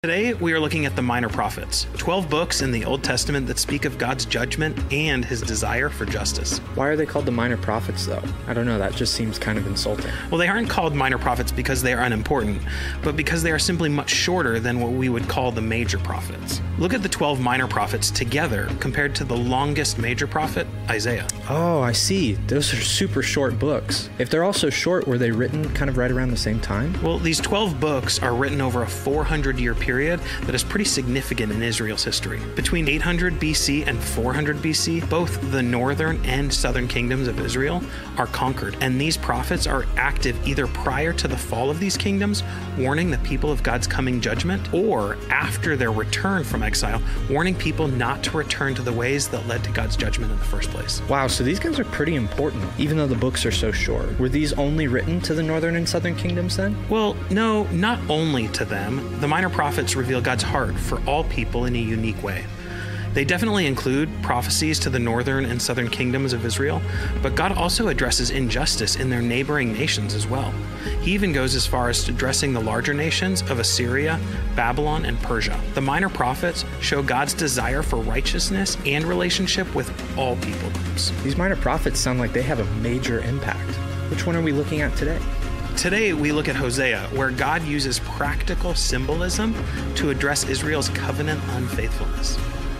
Today, we are looking at the Minor Prophets, 12 books in the Old Testament that speak of God's judgment and his desire for justice. Why are they called the Minor Prophets, though? I don't know, that just seems kind of insulting. Well, they aren't called Minor Prophets because they are unimportant, but because they are simply much shorter than what we would call the Major Prophets. Look at the 12 Minor Prophets together compared to the longest Major Prophet, Isaiah. Oh, I see. Those are super short books. If they're all so short, were they written kind of right around the same time? Well, these 12 books are written over a 400-year period that is pretty significant in Israel's history. Between 800 BC and 400 BC, both the northern and southern kingdoms of Israel are conquered, and these prophets are active either prior to the fall of these kingdoms, warning the people of God's coming judgment, or after their return from exile, warning people not to return to the ways that led to God's judgment in the first place. Wow, so these guys are pretty important, even though the books are so short. Were these only written to the northern and southern kingdoms then? Well, no, not only to them. The Minor Prophets reveal God's heart for all people in a unique way. They definitely include prophecies to the northern and southern kingdoms of Israel, but God also addresses injustice in their neighboring nations as well. He even goes as far as addressing the larger nations of Assyria, Babylon, and Persia. The Minor Prophets show God's desire for righteousness and relationship with all people groups. These Minor Prophets sound like they have a major impact. Which one are we looking at today? Today, we look at Hosea, where God uses practical symbolism to address Israel's covenant unfaithfulness.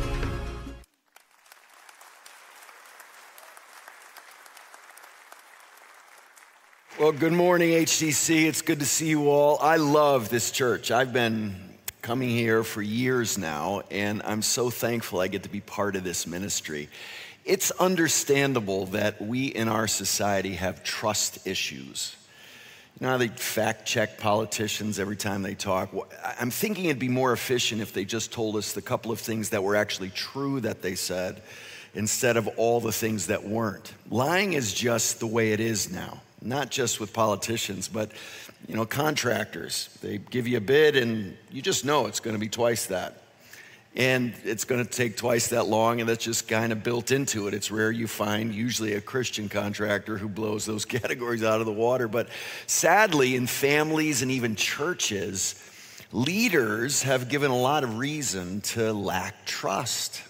Well, good morning, HTC. It's good to see you all. I love this church. I've been coming here for years now, and I'm so thankful I get to be part of this ministry. It's understandable that we in our society have trust issues. You know how they fact-check politicians every time they talk? I'm thinking it'd be more efficient if they just told us the couple of things that were actually true that they said instead of all the things that weren't. Lying is just the way it is now, not just with politicians, but contractors. They give you a bid and you just know it's going to be twice that. And it's going to take twice that long, and that's just kind of built into it. It's rare you find usually a Christian contractor who blows those categories out of the water. But sadly, in families and even churches, leaders have given a lot of reason to lack trust.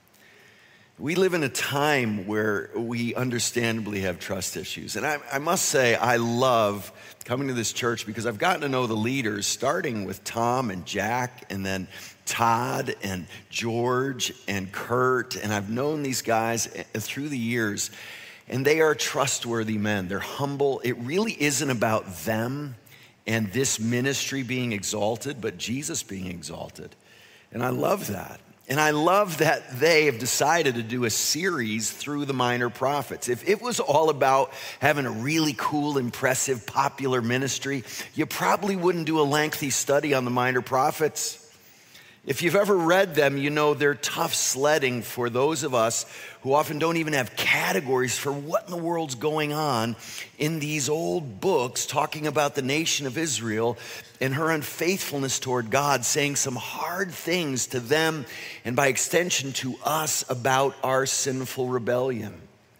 We live in a time where we understandably have trust issues. And I must say, I love coming to this church because I've gotten to know the leaders, starting with Tom and Jack, and then Todd and George and Kurt, and I've known these guys through the years, and they are trustworthy men. They're humble. It really isn't about them and this ministry being exalted, but Jesus being exalted. And I love that. And I love that they have decided to do a series through the Minor Prophets. If it was all about having a really cool, impressive, popular ministry, you probably wouldn't do a lengthy study on the Minor Prophets. If you've ever read them, you know they're tough sledding for those of us who often don't even have categories for what in the world's going on in these old books talking about the nation of Israel and her unfaithfulness toward God, saying some hard things to them and by extension to us about our sinful rebellion.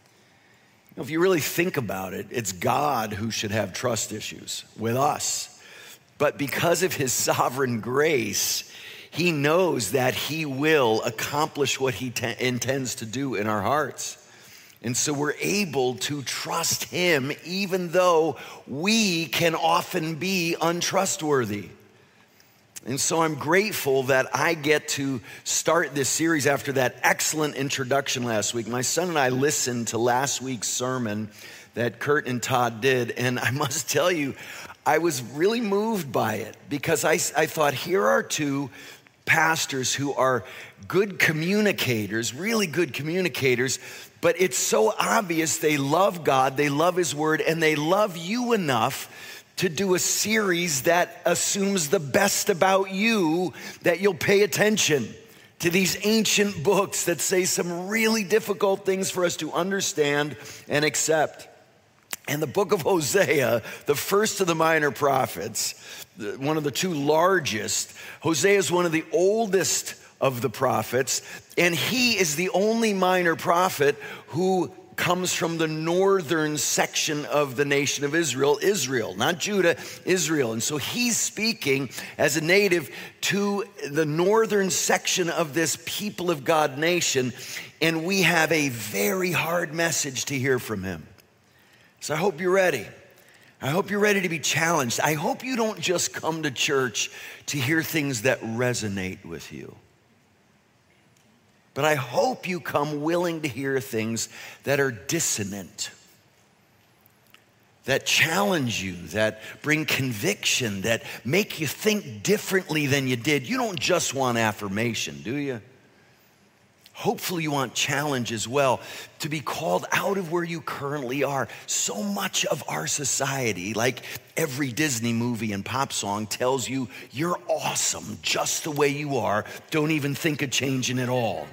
If you really think about it, it's God who should have trust issues with us. But because of his sovereign grace, he knows that he will accomplish what he intends to do in our hearts. And so we're able to trust him even though we can often be untrustworthy. And so I'm grateful that I get to start this series after that excellent introduction last week. My son and I listened to last week's sermon that Kurt and Todd did, and I must tell you, I was really moved by it because I thought, here are two pastors who are good communicators, really good communicators, but it's so obvious they love God, they love his word, and they love you enough to do a series that assumes the best about you, that you'll pay attention to these ancient books that say some really difficult things for us to understand and accept. And the book of Hosea, the first of the Minor Prophets, one of the two largest, Hosea is one of the oldest of the prophets, and he is the only minor prophet who comes from the northern section of the nation of Israel, not Judah, Israel. And so he's speaking as a native to the northern section of this people of God nation, and we have a very hard message to hear from him. So I hope you're ready. I hope you're ready to be challenged. I hope you don't just come to church to hear things that resonate with you. But I hope you come willing to hear things that are dissonant, that challenge you, that bring conviction, that make you think differently than you did. You don't just want affirmation, do you? Hopefully you want challenge as well, to be called out of where you currently are. So much of our society, like every Disney movie and pop song, tells you you're awesome just the way you are. Don't even think of changing at all.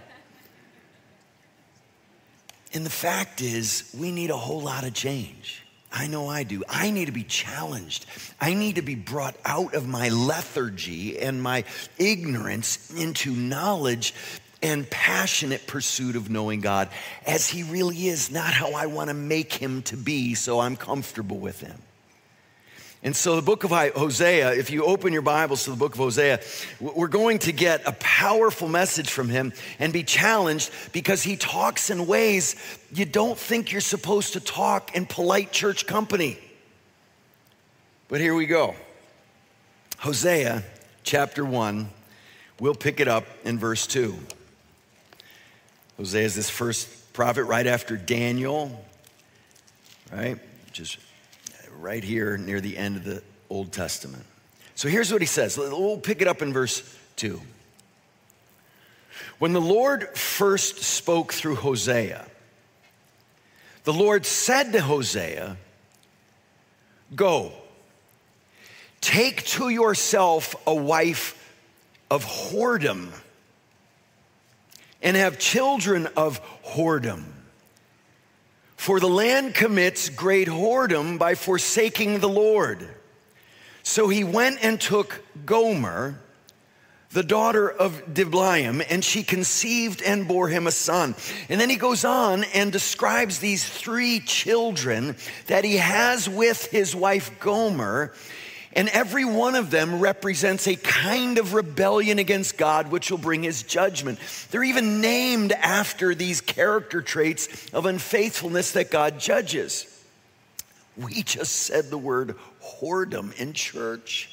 And the fact is, we need a whole lot of change. I know I do. I need to be challenged. I need to be brought out of my lethargy and my ignorance into knowledge and passionate pursuit of knowing God as he really is, not how I want to make him to be so I'm comfortable with him. And so the book of Hosea, if you open your Bibles to the book of Hosea, we're going to get a powerful message from him and be challenged because he talks in ways you don't think you're supposed to talk in polite church company. But here we go. Hosea chapter 1, we'll pick it up in verse 2. Hosea is this first prophet right after Daniel, right? Just right here near the end of the Old Testament. So here's what he says. We'll pick it up in verse 2. When the Lord first spoke through Hosea, the Lord said to Hosea, "Go, take to yourself a wife of whoredom, and have children of whoredom. For the land commits great whoredom by forsaking the Lord." So he went and took Gomer, the daughter of Diblaim, and she conceived and bore him a son. And then he goes on and describes these 3 children that he has with his wife Gomer. And every one of them represents a kind of rebellion against God, which will bring his judgment. They're even named after these character traits of unfaithfulness that God judges. We just said the word whoredom in church.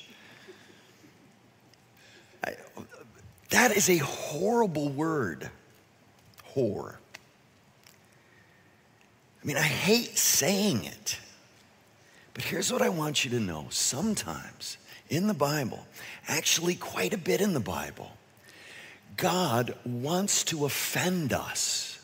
That is a horrible word, whore. I mean, I hate saying it. But here's what I want you to know. Sometimes in the Bible, actually quite a bit in the Bible, God wants to offend us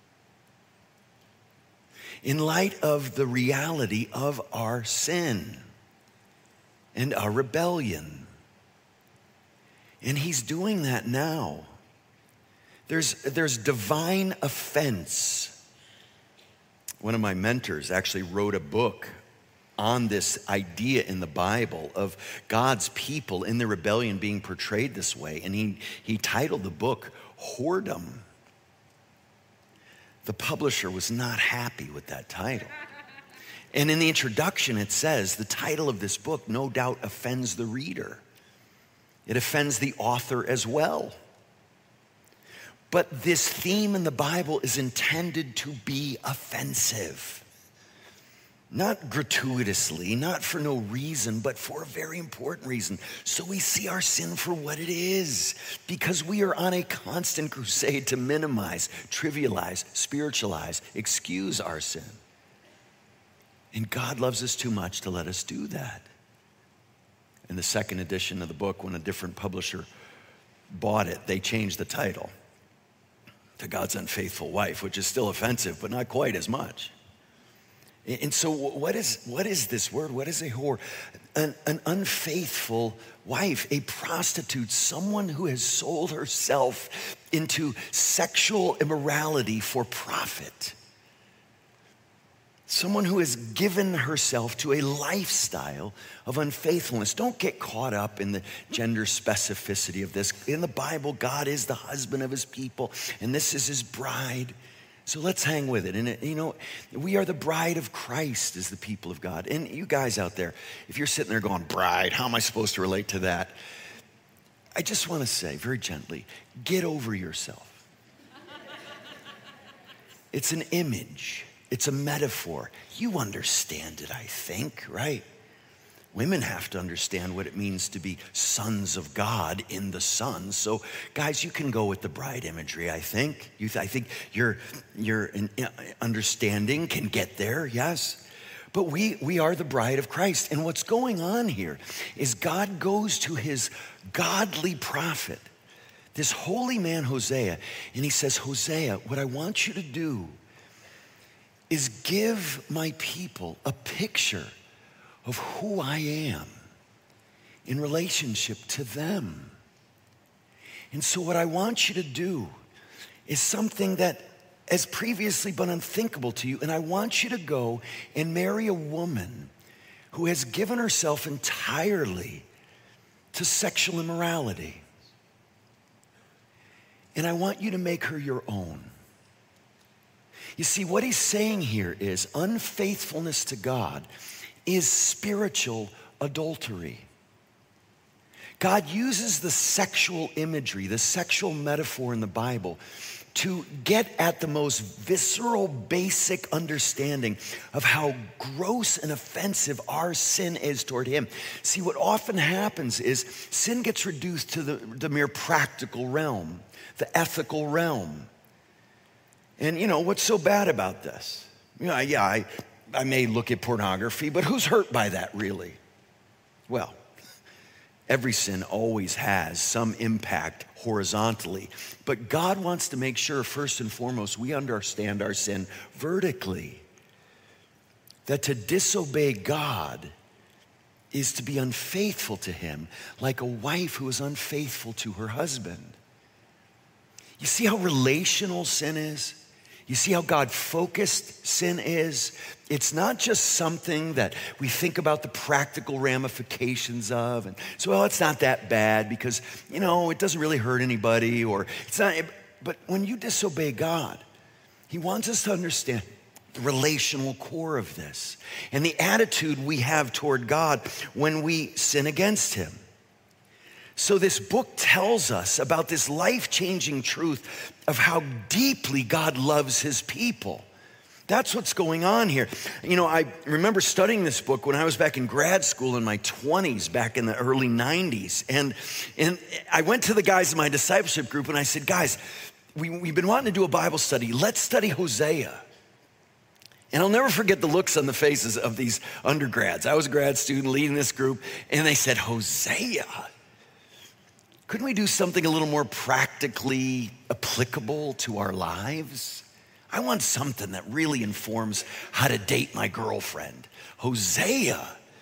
in light of the reality of our sin and our rebellion. And he's doing that now. There's divine offense. One of my mentors actually wrote a book on this idea in the Bible of God's people in their rebellion being portrayed this way. And he titled the book Whoredom. The publisher was not happy with that title. And in the introduction it says, the title of this book no doubt offends the reader. It offends the author as well. But this theme in the Bible is intended to be offensive. Not gratuitously, not for no reason, but for a very important reason. So we see our sin for what it is, because we are on a constant crusade to minimize, trivialize, spiritualize, excuse our sin. And God loves us too much to let us do that. In the second edition of the book, when a different publisher bought it, they changed the title to God's Unfaithful Wife, which is still offensive, but not quite as much. And so what is this word? What is a whore? An unfaithful wife, a prostitute, someone who has sold herself into sexual immorality for profit. Someone who has given herself to a lifestyle of unfaithfulness. Don't get caught up in the gender specificity of this. In the Bible, God is the husband of his people, and this is his bride. So let's hang with it. And we are the bride of Christ as the people of God. And you guys out there, if you're sitting there going, bride, how am I supposed to relate to that? I just want to say very gently, get over yourself. It's an image. It's a metaphor. You understand it, I think, right? Women have to understand what it means to be sons of God in the Son. So, guys, you can go with the bride imagery, I think. I think your understanding can get there, yes. But we are the bride of Christ. And what's going on here is God goes to his godly prophet, this holy man Hosea, and he says, Hosea, what I want you to do is give my people a picture of who I am in relationship to them. And so what I want you to do is something that has previously been unthinkable to you, and I want you to go and marry a woman who has given herself entirely to sexual immorality. And I want you to make her your own. You see, what he's saying here is unfaithfulness to God is spiritual adultery. God uses the sexual imagery, the sexual metaphor in the Bible to get at the most visceral, basic understanding of how gross and offensive our sin is toward him. See, what often happens is sin gets reduced to the mere practical realm, the ethical realm. And what's so bad about this? I may look at pornography, but who's hurt by that really? Well, every sin always has some impact horizontally, but God wants to make sure first and foremost we understand our sin vertically. That to disobey God is to be unfaithful to him, like a wife who is unfaithful to her husband. You see how relational sin is? You see how God-focused sin is? It's not just something that we think about the practical ramifications of. And so, well, it's not that bad because, it doesn't really hurt anybody, or it's not. But when you disobey God, he wants us to understand the relational core of this and the attitude we have toward God when we sin against him. So this book tells us about this life-changing truth of how deeply God loves his people. That's what's going on here. I remember studying this book when I was back in grad school in my 20s, back in the early 90s. And I went to the guys in my discipleship group and I said, guys, we've been wanting to do a Bible study. Let's study Hosea. And I'll never forget the looks on the faces of these undergrads. I was a grad student leading this group, and they said, Hosea? Couldn't we do something a little more practically applicable to our lives? I want something that really informs how to date my girlfriend. Hosea.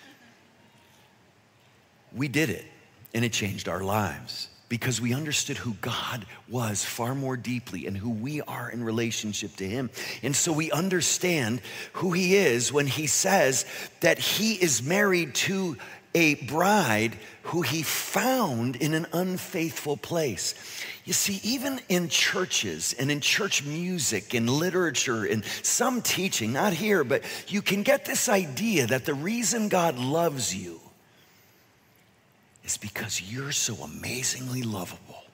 We did it, and it changed our lives because we understood who God was far more deeply and who we are in relationship to him. And so we understand who he is when he says that he is married to a bride who he found in an unfaithful place. You see, even in churches and in church music and literature and some teaching, not here, but you can get this idea that the reason God loves you is because you're so amazingly lovable.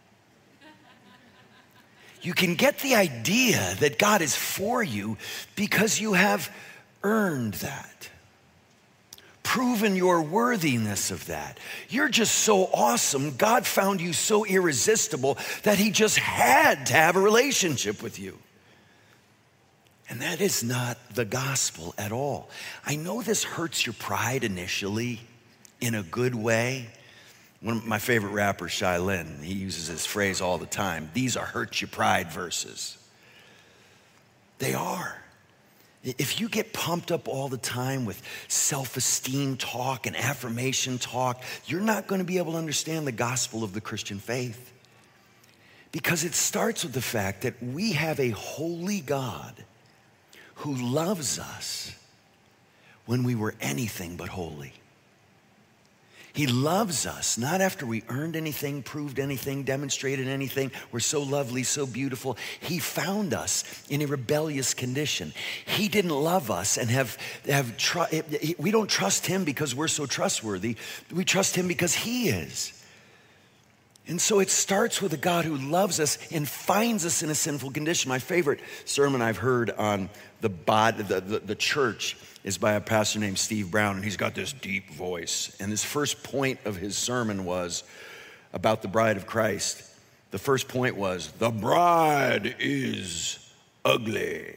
You can get the idea that God is for you because you have earned that. Proven your worthiness of that. You're just so awesome. God found you so irresistible that he just had to have a relationship with you. And that is not the gospel at all. I know this hurts your pride initially in a good way. One of my favorite rappers, Shai Linne, he uses this phrase all the time. These are hurt your pride verses. They are. If you get pumped up all the time with self-esteem talk and affirmation talk, you're not going to be able to understand the gospel of the Christian faith. Because it starts with the fact that we have a holy God who loves us when we were anything but holy. He loves us, not after we earned anything, proved anything, demonstrated anything. We're so lovely, so beautiful. He found us in a rebellious condition. He didn't love us and we don't trust him because we're so trustworthy. We trust him because he is. And so it starts with a God who loves us and finds us in a sinful condition. My favorite sermon I've heard on the church is by a pastor named Steve Brown, and he's got this deep voice. And his first point of his sermon was about the bride of Christ. The first point was, the bride is ugly.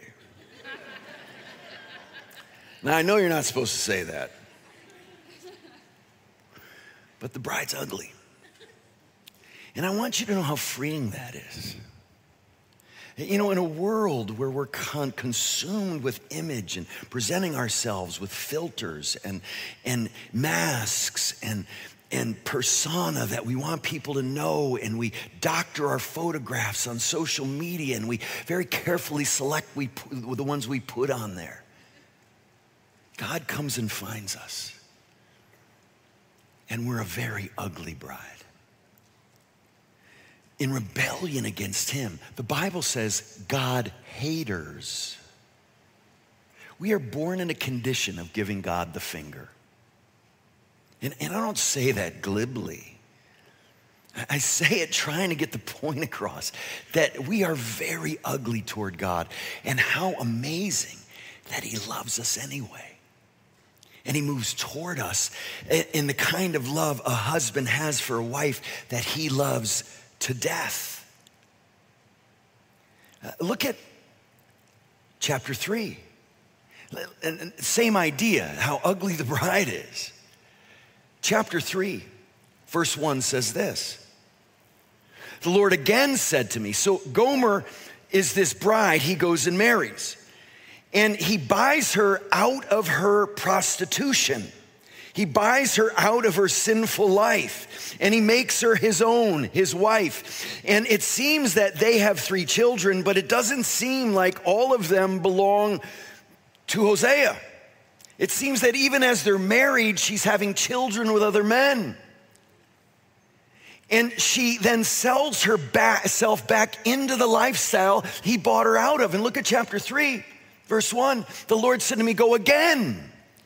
Now, I know you're not supposed to say that, but the bride's ugly. And I want you to know how freeing that is. You know, in a world where we're consumed with image and presenting ourselves with filters and masks and persona that we want people to know, and we doctor our photographs on social media, and we very carefully select the ones we put on there. God comes and finds us, and we're a very ugly bride. In rebellion against him, the Bible says God haters. We are born in a condition of giving God the finger. And I don't say that glibly. I say it trying to get the point across that we are very ugly toward God, and how amazing that he loves us anyway. And he moves toward us in the kind of love a husband has for a wife that he loves to death. Look at chapter 3. And same idea, how ugly the bride is. Chapter 3, verse 1 says this. The Lord again said to me, so Gomer is this bride he goes and marries. And he buys her out of her prostitution. He buys her out of her sinful life, and he makes her his own, his wife. And it seems that they have 3 children, but it doesn't seem like all of them belong to Hosea. It seems that even as they're married, she's having children with other men. And she then sells herself back into the lifestyle he bought her out of. And look at chapter 3, verse 1. The Lord said to me, go again.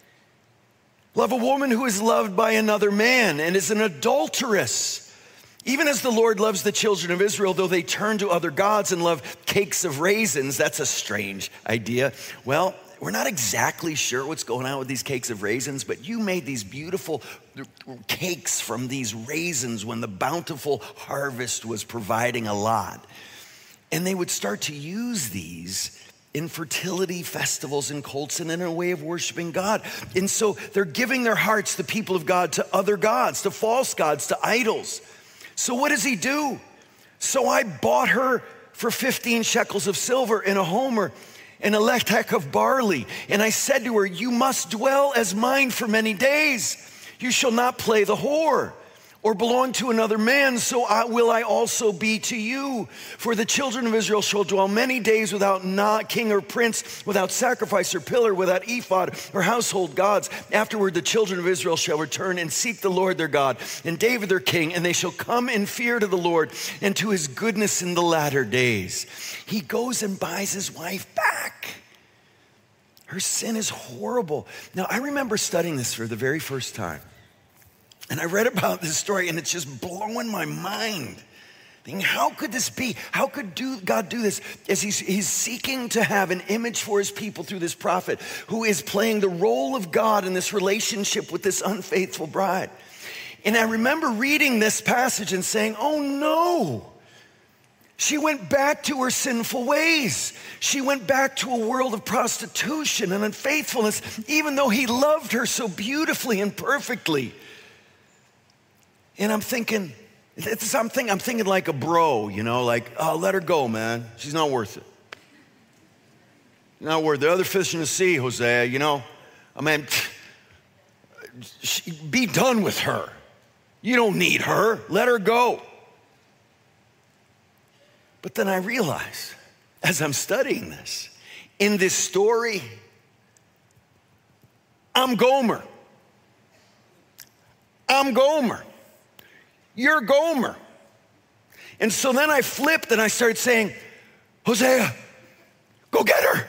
Love a woman who is loved by another man and is an adulteress. Even as the Lord loves the children of Israel, though they turn to other gods and love cakes of raisins. That's a strange idea. Well, we're not exactly sure what's going on with these cakes of raisins, but you made these beautiful cakes from these raisins when the bountiful harvest was providing a lot. And they would start to use these in fertility festivals and cults and in a way of worshiping God. And so they're giving their hearts, the people of God, to other gods, to false gods, to idols. So what does he do? So I bought her for 15 shekels of silver and a homer and a lethek of barley. And I said to her, you must dwell as mine for many days. You shall not play the whore or belong to another man, so will I also be to you. For the children of Israel shall dwell many days without king or prince, without sacrifice or pillar, without ephod or household gods. Afterward, the children of Israel shall return and seek the Lord their God and David their king, and they shall come in fear to the Lord and to his goodness in the latter days. He goes and buys his wife back. Her sin is horrible. Now, I remember studying this for the very first time. And I read about this story, and it's just blowing my mind. Thinking, how could this be? How could God do this? As he's seeking to have an image for his people through this prophet who is playing the role of God in this relationship with this unfaithful bride. And I remember reading this passage and saying, oh no. She went back to her sinful ways. She went back to a world of prostitution and unfaithfulness, even though he loved her so beautifully and perfectly. And I'm thinking like a bro, you know, like, oh, let her go, man. She's not worth it. Not worth it. There are other fish in the sea, Hosea, you know. I mean, be done with her. You don't need her. Let her go. But then I realize, as I'm studying this, in this story, I'm Gomer. I'm Gomer. You're Gomer. And so then I flipped and I started saying, Hosea, go get her.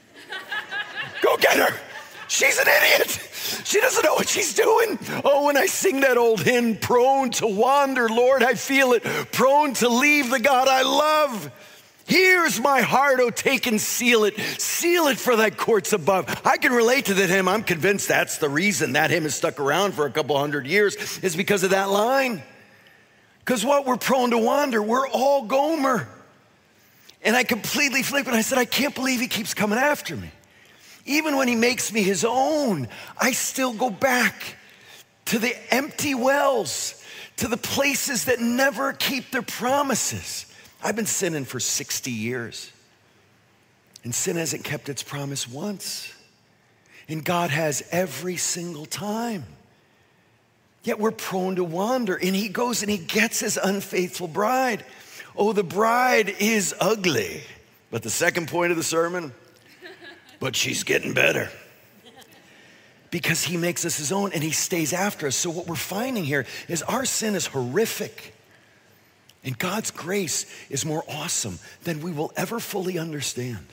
Go get her. She's an idiot. She doesn't know what she's doing. Oh, when I sing that old hymn, prone to wander, Lord, I feel it. Prone to leave the God I love. Here's my heart, oh, take and seal it. Seal it for thy courts above. I can relate to that hymn. I'm convinced that's the reason that hymn has stuck around for a couple hundred years is because of that line. Because what we're prone to wander, we're all Gomer. And I completely flipped and I said, I can't believe he keeps coming after me. Even when he makes me his own, I still go back to the empty wells, to the places that never keep their promises. I've been sinning for 60 years, and sin hasn't kept its promise once. And God has every single time. Yet we're prone to wander, and he goes and he gets his unfaithful bride. Oh, the bride is ugly. But the second point of the sermon, but she's getting better. Because he makes us his own and he stays after us. So what we're finding here is our sin is horrific. And God's grace is more awesome than we will ever fully understand.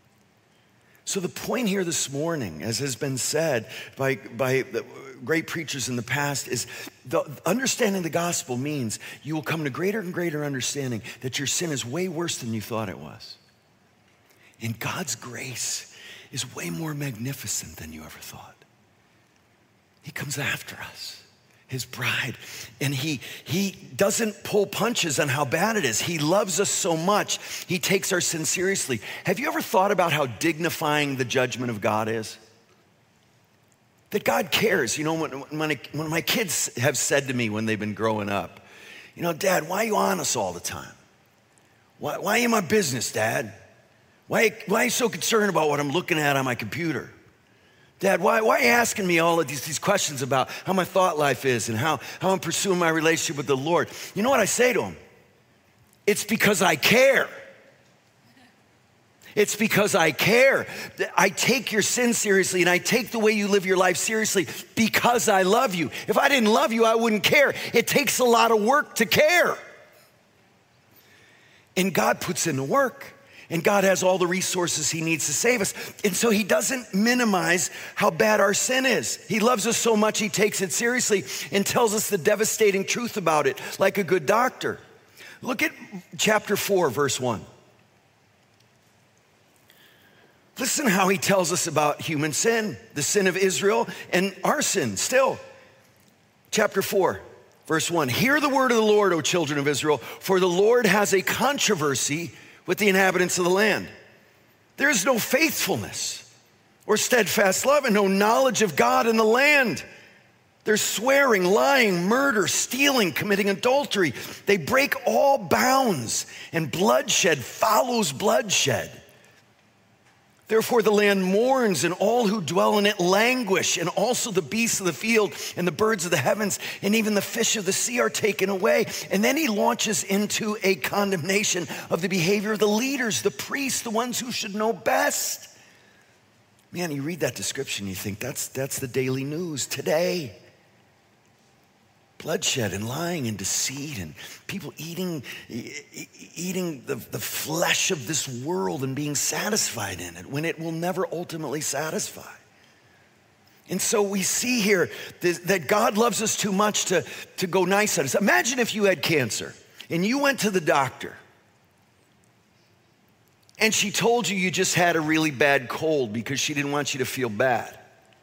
So the point here this morning, as has been said by the great preachers in the past, is understanding the gospel means you will come to greater and greater understanding that your sin is way worse than you thought it was. And God's grace is way more magnificent than you ever thought. He comes after us, his bride, and he doesn't pull punches on how bad it is. He loves us so much, he takes our sin seriously. Have you ever thought about how dignifying the judgment of God is? That God cares. You know, when my kids have said to me when they've been growing up, you know, Dad, why are you on us all the time? Why are you in my business, Dad? Why are you so concerned about what I'm looking at on my computer? Dad, why are you asking me all of these questions about how my thought life is and how I'm pursuing my relationship with the Lord? You know what I say to them? It's because I care. It's because I care. I take your sin seriously and I take the way you live your life seriously because I love you. If I didn't love you, I wouldn't care. It takes a lot of work to care. And God puts in the work. And God has all the resources he needs to save us. And so he doesn't minimize how bad our sin is. He loves us so much, he takes it seriously and tells us the devastating truth about it, like a good doctor. Look at chapter 4, verse 1. Listen how he tells us about human sin, the sin of Israel, and our sin still. Chapter 4, verse 1. Hear the word of the Lord, O children of Israel, for the Lord has a controversy with the inhabitants of the land. There is no faithfulness or steadfast love and no knowledge of God in the land. There's swearing, lying, murder, stealing, committing adultery. They break all bounds, and bloodshed follows bloodshed. Therefore the land mourns, and all who dwell in it languish, and also the beasts of the field and the birds of the heavens and even the fish of the sea are taken away. And then he launches into a condemnation of the behavior of the leaders, the priests, the ones who should know best. Man, you read that description, you think that's the daily news today. Bloodshed and lying and deceit and people eating the flesh of this world and being satisfied in it when it will never ultimately satisfy. And so we see here that God loves us too much to go nice on us. Imagine if you had cancer and you went to the doctor and she told you just had a really bad cold because she didn't want you to feel bad.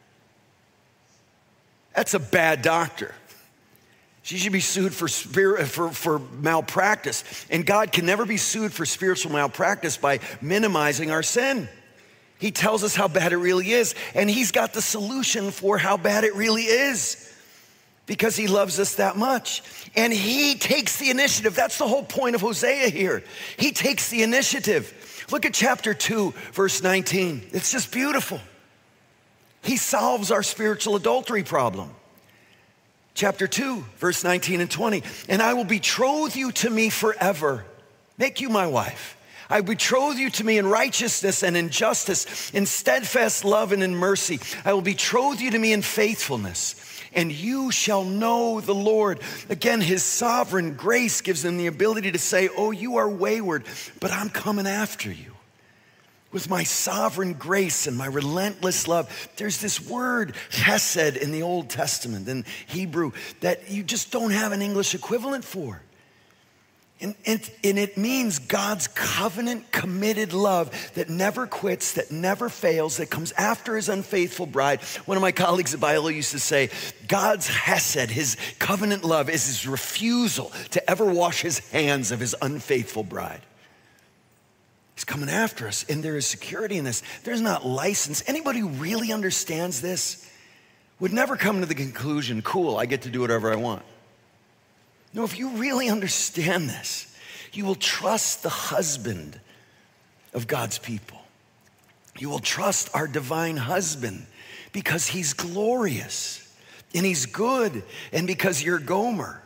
That's a bad doctor. She should be sued for malpractice. And God can never be sued for spiritual malpractice by minimizing our sin. He tells us how bad it really is, and he's got the solution for how bad it really is because he loves us that much. And he takes the initiative. That's the whole point of Hosea here. He takes the initiative. Look at chapter 2, verse 19. It's just beautiful. He solves our spiritual adultery problem. Chapter 2, verse 19 and 20. And I will betroth you to me forever, make you my wife. I betroth you to me in righteousness and in justice, in steadfast love and in mercy. I will betroth you to me in faithfulness. and you shall know the Lord. Again, his sovereign grace gives them the ability to say, oh, you are wayward, but I'm coming after you. With my sovereign grace and my relentless love. There's this word, chesed, in the Old Testament, in Hebrew, that you just don't have an English equivalent for. And it means God's covenant committed love that never quits, that never fails, that comes after his unfaithful bride. One of my colleagues at Biola used to say, God's hesed, his covenant love, is his refusal to ever wash his hands of his unfaithful bride. He's coming after us, and there is security in this. There's not license. Anybody who really understands this would never come to the conclusion, cool, I get to do whatever I want. No, if you really understand this, you will trust the husband of God's people. You will trust our divine husband because he's glorious and he's good, and because you're Gomer.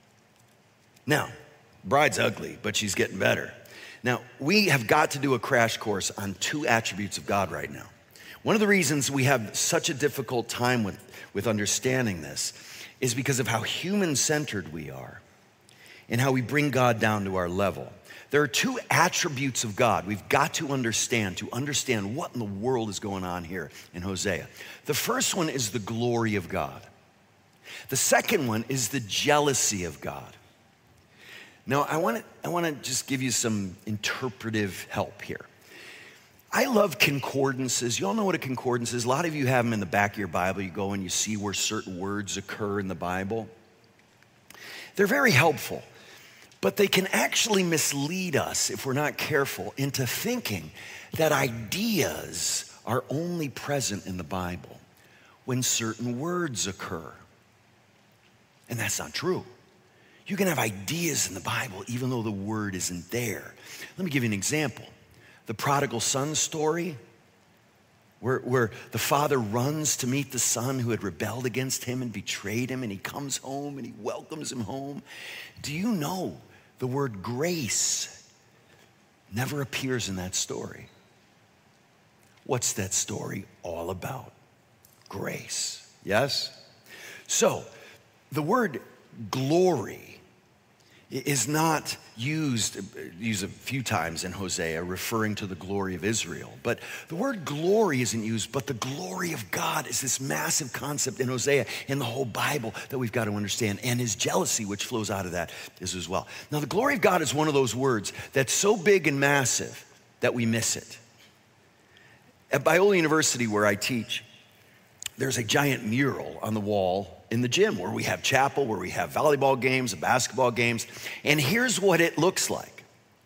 Now, bride's ugly, but she's getting better. Now, we have got to do a crash course on 2 attributes of God right now. One of the reasons we have such a difficult time with understanding this is because of how human-centered we are and how we bring God down to our level. There are 2 attributes of God we've got to understand what in the world is going on here in Hosea. The first one is the glory of God. The second one is the jealousy of God. Now, I want to just give you some interpretive help here. I love concordances. You all know what a concordance is. A lot of you have them in the back of your Bible. You go and you see where certain words occur in the Bible. They're very helpful, but they can actually mislead us, if we're not careful, into thinking that ideas are only present in the Bible when certain words occur. And that's not true. You can have ideas in the Bible even though the word isn't there. Let me give you an example. The prodigal son story, where the father runs to meet the son who had rebelled against him and betrayed him, and he comes home and he welcomes him home. Do you know the word grace never appears in that story? What's that story all about? Grace, yes? So, the word glory is not used a few times in Hosea, referring to the glory of Israel. But the word glory isn't used, but the glory of God is this massive concept in Hosea, in the whole Bible, that we've got to understand. And his jealousy, which flows out of that, is as well. Now, the glory of God is one of those words that's so big and massive that we miss it. At Biola University, where I teach, there's a giant mural on the wall in the gym where we have chapel, where we have volleyball games and basketball games. And here's what it looks like.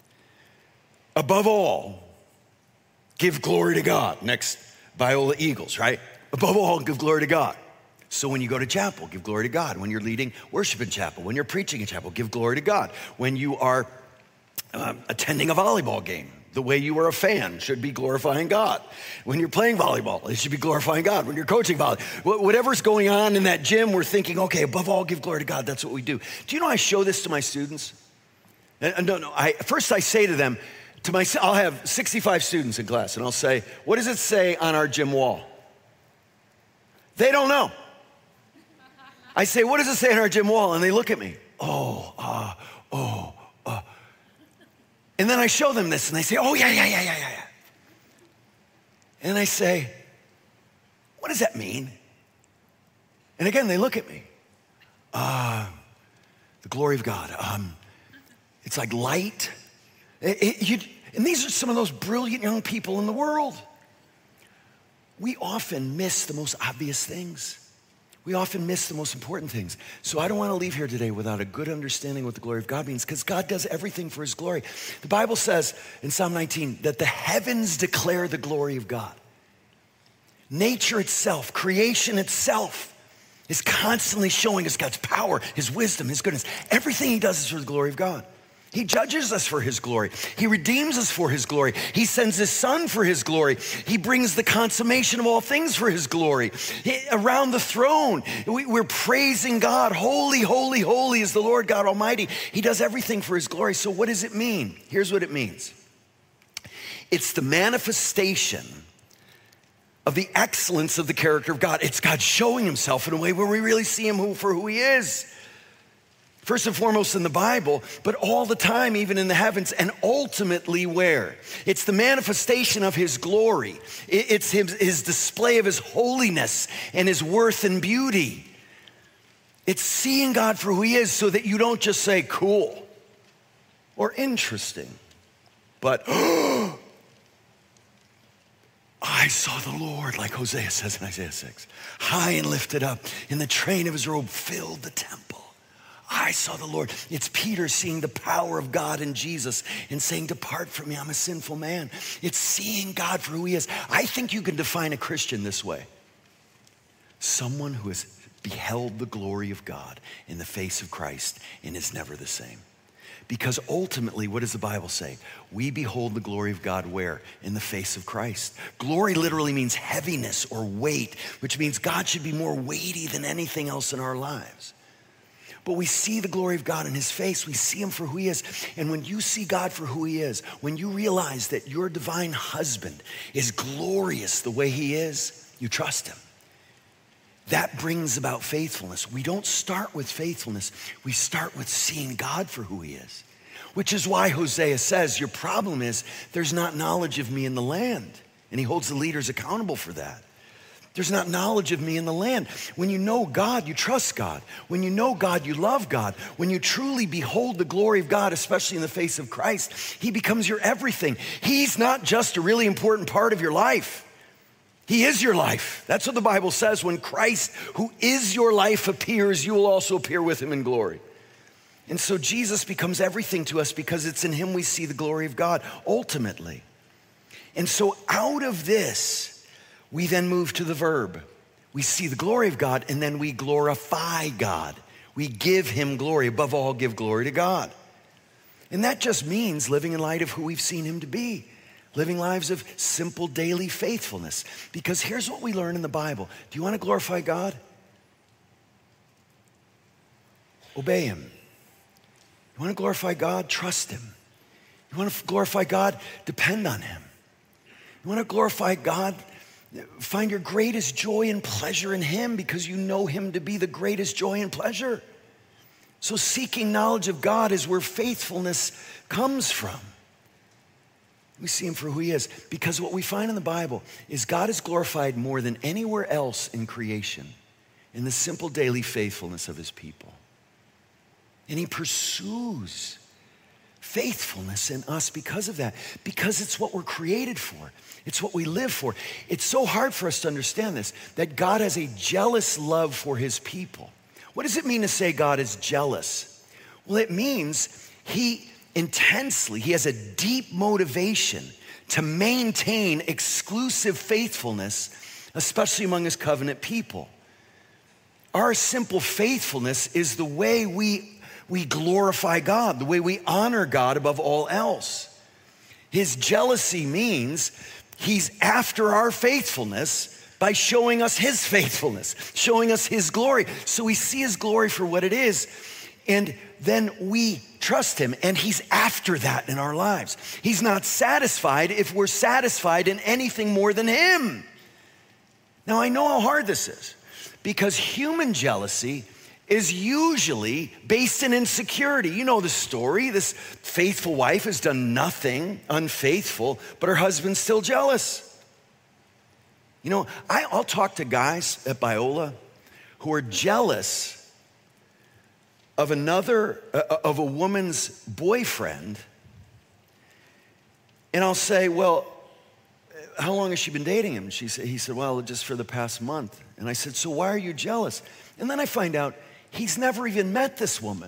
Above all, give glory to God. Next, Biola Eagles, right? Above all, give glory to God. So when you go to chapel, give glory to God. When you're leading worship in chapel, when you're preaching in chapel, give glory to God. When you are attending a volleyball game, the way you are a fan should be glorifying God. When you're playing volleyball, it should be glorifying God. When you're coaching volleyball, whatever's going on in that gym, we're thinking, okay, above all, give glory to God. That's what we do. Do you know I show this to my students? First I say to them, I'll have 65 students in class, and I'll say, what does it say on our gym wall? They don't know. I say, what does it say on our gym wall? And they look at me. And then I show them this, and they say, oh, yeah. And I say, what does that mean? And again, they look at me. The glory of God. It's like light. And these are some of those brilliant young people in the world. We often miss the most obvious things. We often miss the most important things. So I don't want to leave here today without a good understanding what the glory of God means, because God does everything for his glory. The Bible says in Psalm 19 that the heavens declare the glory of God. Nature itself, creation itself, is constantly showing us God's power, his wisdom, his goodness. Everything he does is for the glory of God. He judges us for his glory. He redeems us for his glory. He sends his son for his glory. He brings the consummation of all things for his glory. Around the throne, we're praising God. Holy, holy, holy is the Lord God Almighty. He does everything for his glory. So what does it mean? Here's what it means. It's the manifestation of the excellence of the character of God. It's God showing himself in a way where we really see him for who he is. First and foremost in the Bible, but all the time, even in the heavens, and ultimately where? It's the manifestation of his glory. It's his display of his holiness and his worth and beauty. It's seeing God for who he is so that you don't just say cool or interesting, but I saw the Lord, like Hosea says in Isaiah 6, high and lifted up, and the train of his robe filled the temple. I saw the Lord. It's Peter seeing the power of God in Jesus and saying, depart from me, I'm a sinful man. It's seeing God for who he is. I think you can define a Christian this way. Someone who has beheld the glory of God in the face of Christ and is never the same. Because ultimately, what does the Bible say? We behold the glory of God where? In the face of Christ. Glory literally means heaviness or weight, which means God should be more weighty than anything else in our lives. But we see the glory of God in his face. We see him for who he is. And when you see God for who he is, when you realize that your divine husband is glorious the way he is, you trust him. That brings about faithfulness. We don't start with faithfulness. We start with seeing God for who he is, which is why Hosea says, your problem is there's not knowledge of me in the land. And he holds the leaders accountable for that. There's not knowledge of me in the land. When you know God, you trust God. When you know God, you love God. When you truly behold the glory of God, especially in the face of Christ, he becomes your everything. He's not just a really important part of your life. He is your life. That's what the Bible says. When Christ, who is your life, appears, you will also appear with him in glory. And so Jesus becomes everything to us because it's in him we see the glory of God, ultimately. And so out of this, we then move to the verb. We see the glory of God, and then we glorify God. We give him glory. Above all, give glory to God. And that just means living in light of who we've seen him to be. Living lives of simple daily faithfulness. Because here's what we learn in the Bible. Do you want to glorify God? Obey him. You want to glorify God? Trust him. You want to glorify God? Depend on him. You want to glorify God? Find your greatest joy and pleasure in him because you know him to be the greatest joy and pleasure. So seeking knowledge of God is where faithfulness comes from. We see him for who he is because what we find in the Bible is God is glorified more than anywhere else in creation in the simple daily faithfulness of his people. And he pursues faithfulness in us because of that, because it's what we're created for. It's what we live for. It's so hard for us to understand this, that God has a jealous love for his people. What does it mean to say God is jealous? Well, it means he has a deep motivation to maintain exclusive faithfulness, especially among his covenant people. Our simple faithfulness is the way we glorify God, the way we honor God above all else. His jealousy means he's after our faithfulness by showing us his faithfulness, showing us his glory. So we see his glory for what it is, and then we trust him, and he's after that in our lives. He's not satisfied if we're satisfied in anything more than him. Now, I know how hard this is, because human jealousy is usually based in insecurity. You know the story. This faithful wife has done nothing unfaithful, but her husband's still jealous. You know, I'll talk to guys at Biola who are jealous of a woman's boyfriend, and I'll say, well, how long has she been dating him? He said, well, just for the past month. And I said, so why are you jealous? And then I find out he's never even met this woman.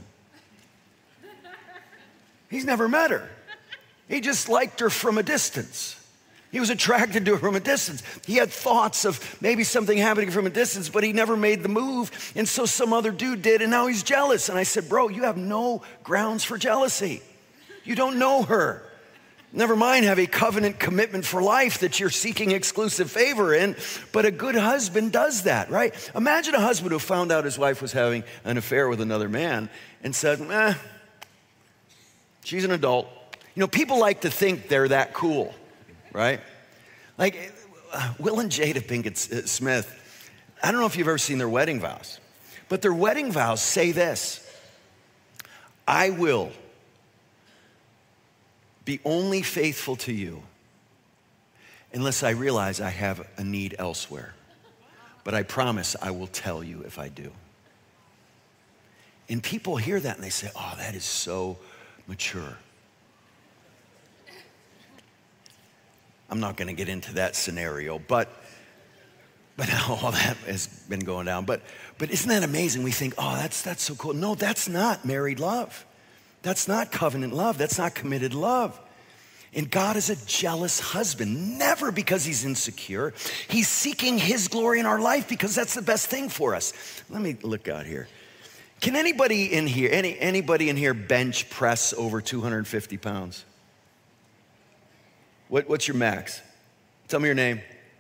He's never met her. He just liked her from a distance. He was attracted to her from a distance. He had thoughts of maybe something happening from a distance, but he never made the move. And so some other dude did, and now he's jealous. And I said, bro, you have no grounds for jealousy. You don't know her. Never mind have a covenant commitment for life that you're seeking exclusive favor in, but a good husband does that, right? Imagine a husband who found out his wife was having an affair with another man and said, she's an adult. You know, people like to think they're that cool, right? Like, Will and Jada Pinkett Smith, I don't know if you've ever seen their wedding vows, but their wedding vows say this: I will be only faithful to you unless I realize I have a need elsewhere. But I promise I will tell you if I do. And people hear that and they say, oh, that is so mature. I'm not going to get into that scenario, but all that has been going down. But isn't that amazing? We think, oh, that's so cool. No, that's not married love. That's not covenant love. That's not committed love. And God is a jealous husband, never because he's insecure. He's seeking his glory in our life because that's the best thing for us. Let me look out here. Can anybody in here bench press over 250 pounds? What's your max? Tell me your name.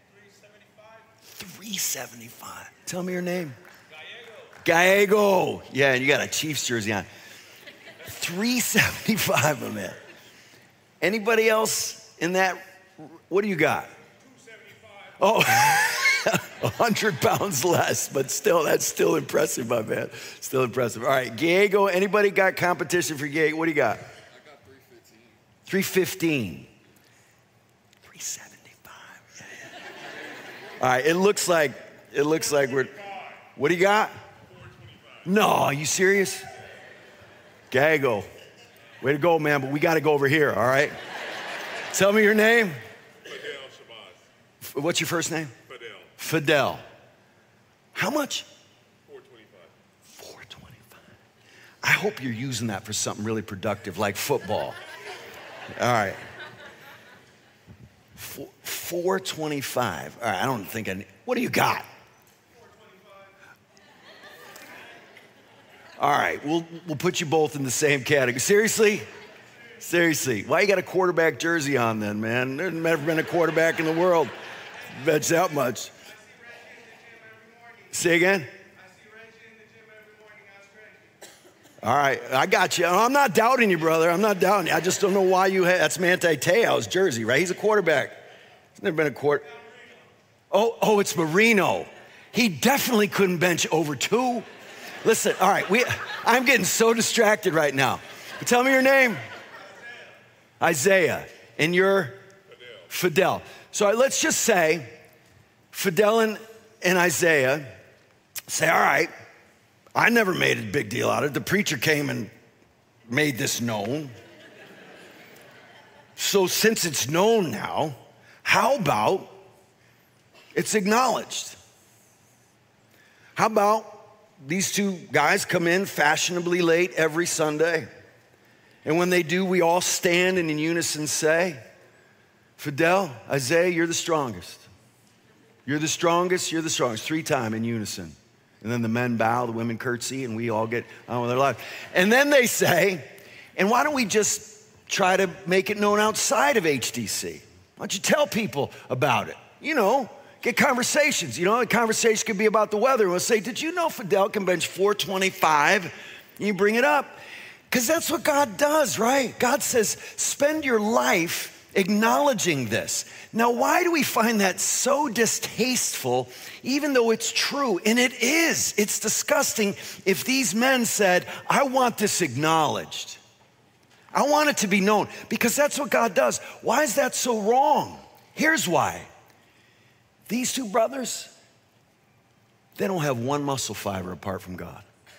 375. Tell me your name. Gallego. Yeah, and you got a Chiefs jersey on. 375, my man. Anybody else in that? What do you got? 275. Oh, 100 pounds less, but still, that's still impressive, my man. Still impressive. All right, Gallego, anybody got competition for Gallego? What do you got? I got 315. 315. 375. Yeah. All right, it looks like we're, what do you got? 425. No, are you serious? Gallego, way to go, man, but we got to go over here, all right? Tell me your name. Fidel Shabazz. What's your first name? Fidel. How much? 425. 425. I hope you're using that for something really productive like football. All right. 425. All right, I don't think what do you got? 425. All right, we'll put you both in the same category. Seriously? Seriously. Why you got a quarterback jersey on then, man? There's never been a quarterback in the world. Bet that much. Say again? I see Reggie in the gym every morning. All right, I got you. I'm not doubting you, brother. I'm not doubting you. I just don't know why you had, that's Manti Te'o's jersey, right? He's a quarterback. He's never been a quarterback. Oh, it's Marino. He definitely couldn't bench over 2. Listen, all right, I'm getting so distracted right now. But tell me your name. Isaiah. And you're? Fidel. So let's just say Fidel and Isaiah say, all right, I never made a big deal out of it. The preacher came and made this known. So since it's known now, how about it's acknowledged? How about these two guys come in fashionably late every Sunday, and when they do, we all stand and in unison say, Fidel, Isaiah, you're the strongest. You're the strongest, you're the strongest. 3 times in unison. And then the men bow, the women curtsy, and we all get on with their life. And then they say, and why don't we just try to make it known outside of HDC? Why don't you tell people about it? You know, get conversations. You know, a conversation could be about the weather. We'll say, did you know Fidel can bench 425? And you bring it up. Because that's what God does, right? God says, spend your life acknowledging this. Now, why do we find that so distasteful, even though it's true? And it is. It's disgusting if these men said, I want this acknowledged. I want it to be known, because that's what God does. Why is that so wrong? Here's why. These two brothers, they don't have one muscle fiber apart from God.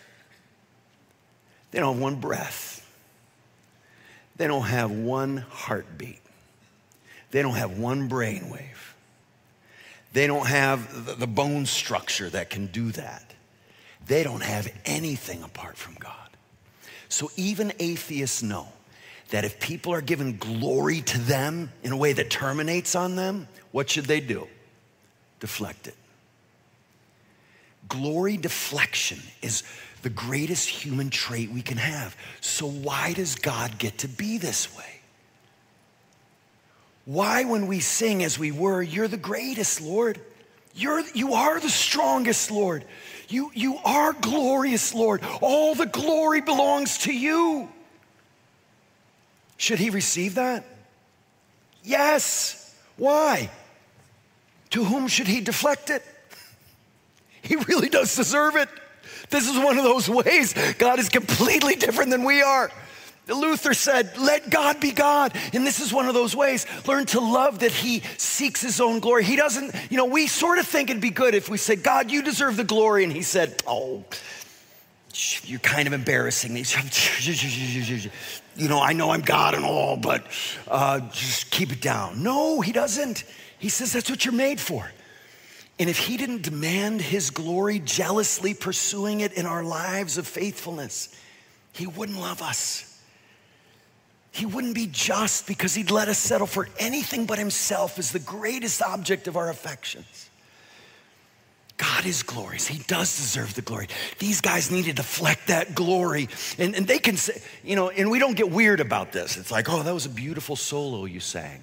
They don't have one breath. They don't have one heartbeat. They don't have one brainwave. They don't have the bone structure that can do that. They don't have anything apart from God. So even atheists know that if people are given glory to them in a way that terminates on them, what should they do? Deflect it. Glory deflection is the greatest human trait we can have. So why does God get to be this way? Why, when we sing as we were, you're the greatest, Lord. You are the strongest, Lord. You are glorious, Lord. All the glory belongs to you. Should he receive that? Yes. Why? to whom should he deflect it? He really does deserve it. This is one of those ways God is completely different than we are. Luther said, let God be God. And this is one of those ways. Learn to love that he seeks his own glory. He doesn't, we sort of think it'd be good if we said, God, you deserve the glory. And he said, oh, you're kind of embarrassing me. I know I'm God and all, but just keep it down. No, he doesn't. He says that's what you're made for. And if he didn't demand his glory, jealously pursuing it in our lives of faithfulness, he wouldn't love us. He wouldn't be just because he'd let us settle for anything but himself as the greatest object of our affections. God is glorious. He does deserve the glory. These guys need to deflect that glory. And they can say, and we don't get weird about this. It's like, oh, that was a beautiful solo you sang.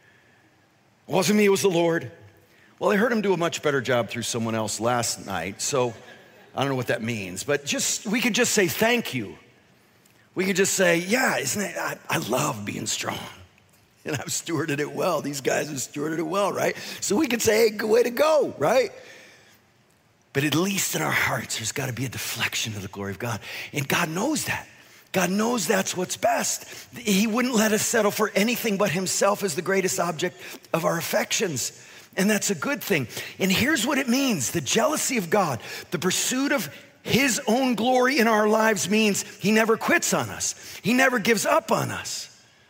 It wasn't me, it was the Lord. Well, I heard him do a much better job through someone else last night, so I don't know what that means. But we could just say thank you. We could just say, yeah, isn't it? I love being strong. And I've stewarded it well. These guys have stewarded it well, right? So we could say, hey, good way to go, right? But at least in our hearts, there's got to be a deflection of the glory of God. And God knows that. God knows that's what's best. He wouldn't let us settle for anything but himself as the greatest object of our affections. And that's a good thing. And here's what it means. The jealousy of God, the pursuit of his own glory in our lives means he never quits on us. He never gives up on us.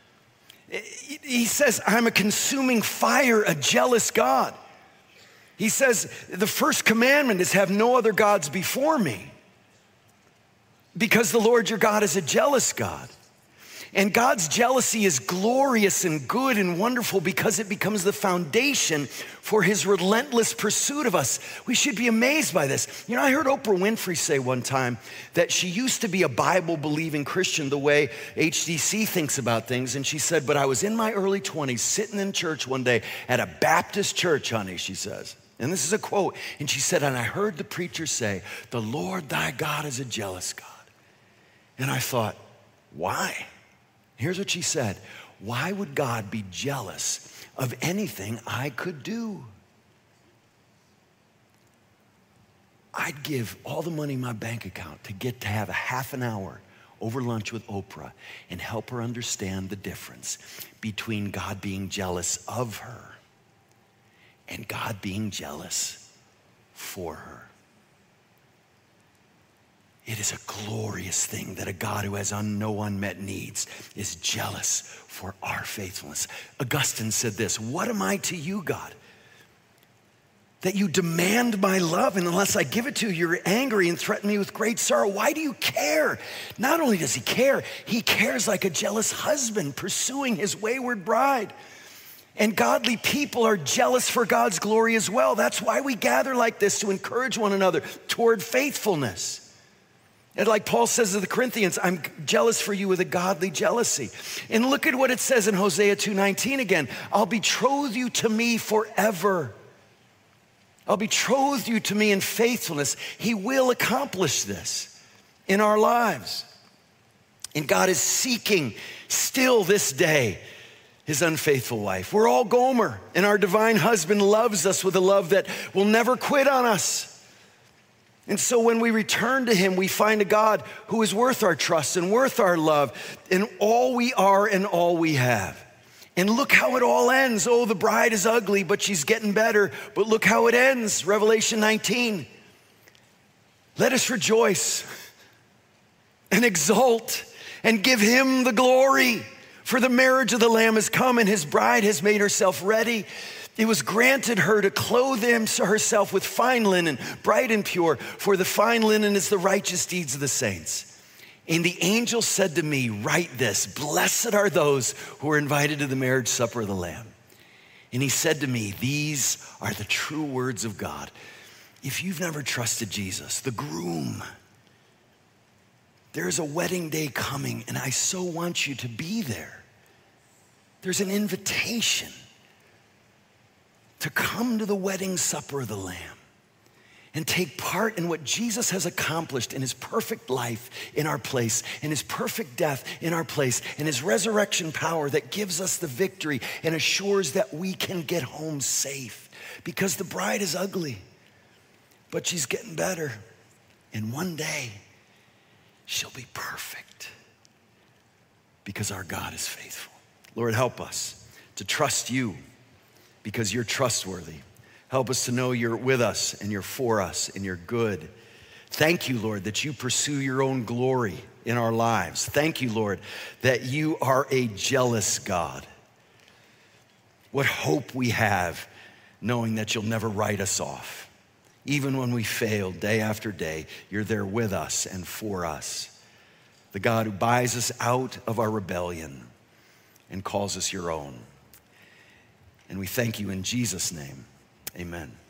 He says, I'm a consuming fire, a jealous God. He says, the first commandment is have no other gods before me, because the Lord your God is a jealous God. And God's jealousy is glorious and good and wonderful because it becomes the foundation for his relentless pursuit of us. We should be amazed by this. I heard Oprah Winfrey say one time that she used to be a Bible-believing Christian the way HDC thinks about things. And she said, but I was in my early 20s sitting in church one day at a Baptist church, honey, she says. And this is a quote. And she said, and I heard the preacher say, the Lord thy God is a jealous God. And I thought, why? Here's what she said. Why would God be jealous of anything I could do? I'd give all the money in my bank account to get to have a half an hour over lunch with Oprah and help her understand the difference between God being jealous of her and God being jealous for her. It is a glorious thing that a God who has no unmet needs is jealous for our faithfulness. Augustine said this, what am I to you, God? That you demand my love, and unless I give it to you, you're angry and threaten me with great sorrow. Why do you care? Not only does he cares like a jealous husband pursuing his wayward bride. And godly people are jealous for God's glory as well. That's why we gather like this, to encourage one another toward faithfulness. And like Paul says to the Corinthians, I'm jealous for you with a godly jealousy. And look at what it says in Hosea 2:19 again. I'll betroth you to me forever. I'll betroth you to me in faithfulness. He will accomplish this in our lives. And God is seeking still this day his unfaithful wife. We're all Gomer, and our divine husband loves us with a love that will never quit on us. And so when we return to him, we find a God who is worth our trust and worth our love in all we are and all we have. And look how it all ends. Oh, the bride is ugly, but she's getting better. But look how it ends, Revelation 19. Let us rejoice and exult and give him the glory. For the marriage of the Lamb has come, and his bride has made herself ready. It was granted her to clothe herself with fine linen, bright and pure, for the fine linen is the righteous deeds of the saints. And the angel said to me, write this, blessed are those who are invited to the marriage supper of the Lamb. And he said to me, these are the true words of God. If you've never trusted Jesus, the groom, there's a wedding day coming, and I so want you to be there. There's an invitation to come to the wedding supper of the Lamb and take part in what Jesus has accomplished in his perfect life in our place, in his perfect death in our place, in his resurrection power that gives us the victory and assures that we can get home safe. because the bride is ugly, but she's getting better. And one day, she'll be perfect because our God is faithful. Lord, help us to trust you because you're trustworthy. Help us to know you're with us and you're for us and you're good. Thank you, Lord, that you pursue your own glory in our lives. Thank you, Lord, that you are a jealous God. What hope we have knowing that you'll never write us off. Even when we fail day after day, you're there with us and for us. The God who buys us out of our rebellion and calls us your own. And we thank you in Jesus' name. Amen.